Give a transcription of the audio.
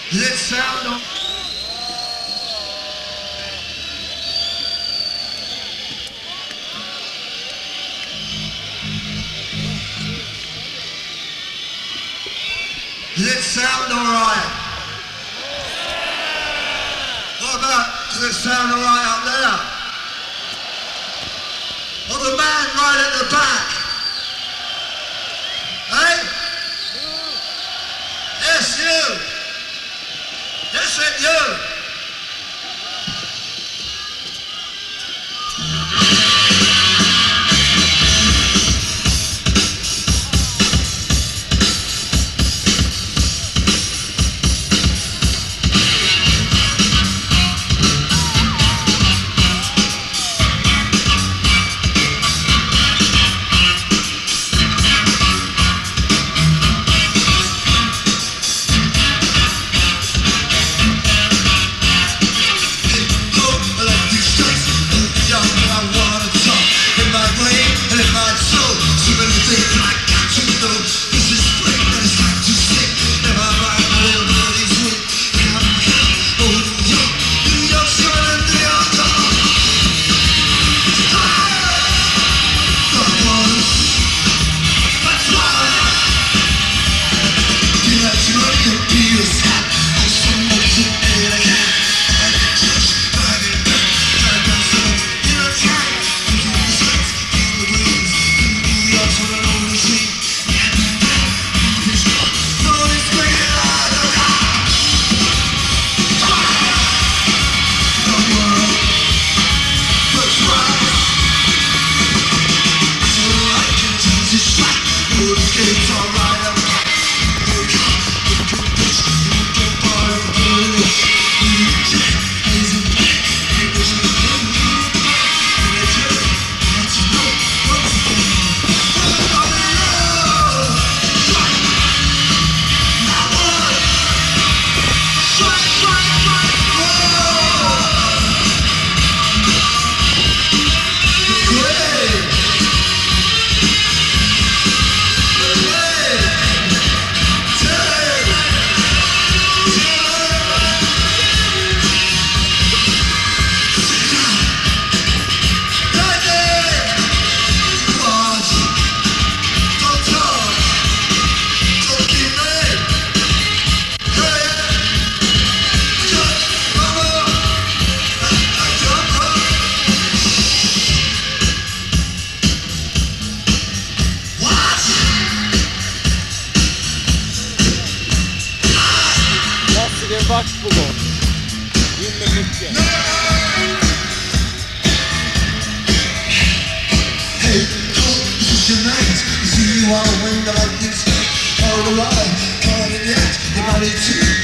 Let sound on. Does it sound alright? What about, does it sound alright up there? Or the man right at the back? Hey? Yes, you! Yes, it you! Vaxbogo. In med mycket. Hey, push your night. See you on the window like this. All the right, calling it, your body too.